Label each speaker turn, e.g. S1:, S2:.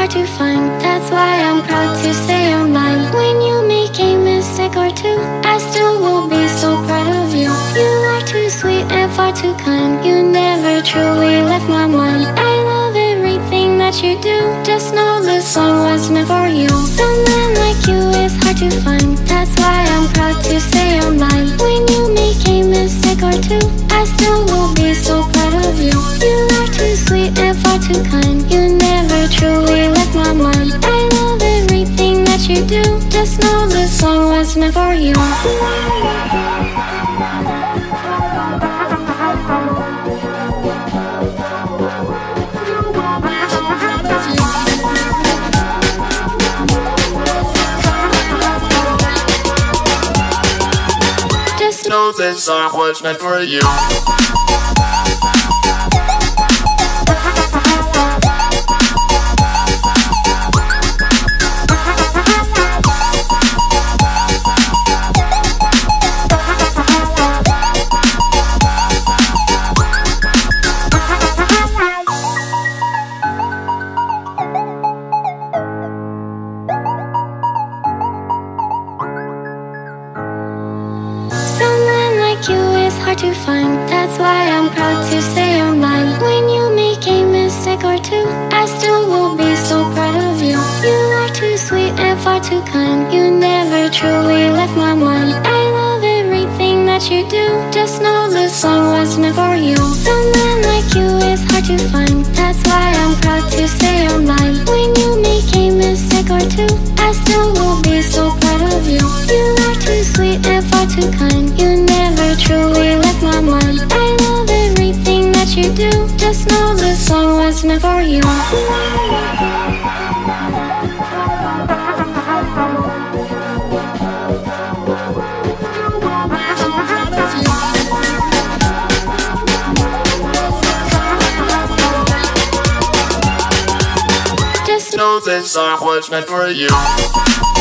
S1: hard to find. That's why I'm proud to say you're mine. When you make a mistake or two, I still will be so proud of you. You are too sweet and far too kind. You never truly left my mind. I love everything that you do. Just know this song was meant for you. Someone like you is hard to find. That's why I'm proud to say you're mine. When you make a mistake or two, I still will be so proud of you. You are too sweet and far too kind. You never truly left my mind. I love everything that you do. Just know this song was meant for you.
S2: Just know this song was meant for you.
S1: You is hard to find. That's why I'm proud to say you're mine. When you make a mistake or two, I still will be so proud of you. You are too sweet and far too kind. You never truly left my mind. I love everything that you do. Just know this song was meant for you. Someone like you is hard to find. That's why I'm proud to say you're mine. When you make a mistake or two, I still will be so proud of you. You are too sweet and far too kind. You never truly left my mind. I love everything that you do. Just know this song was meant for you.
S2: Just know this song was meant for you.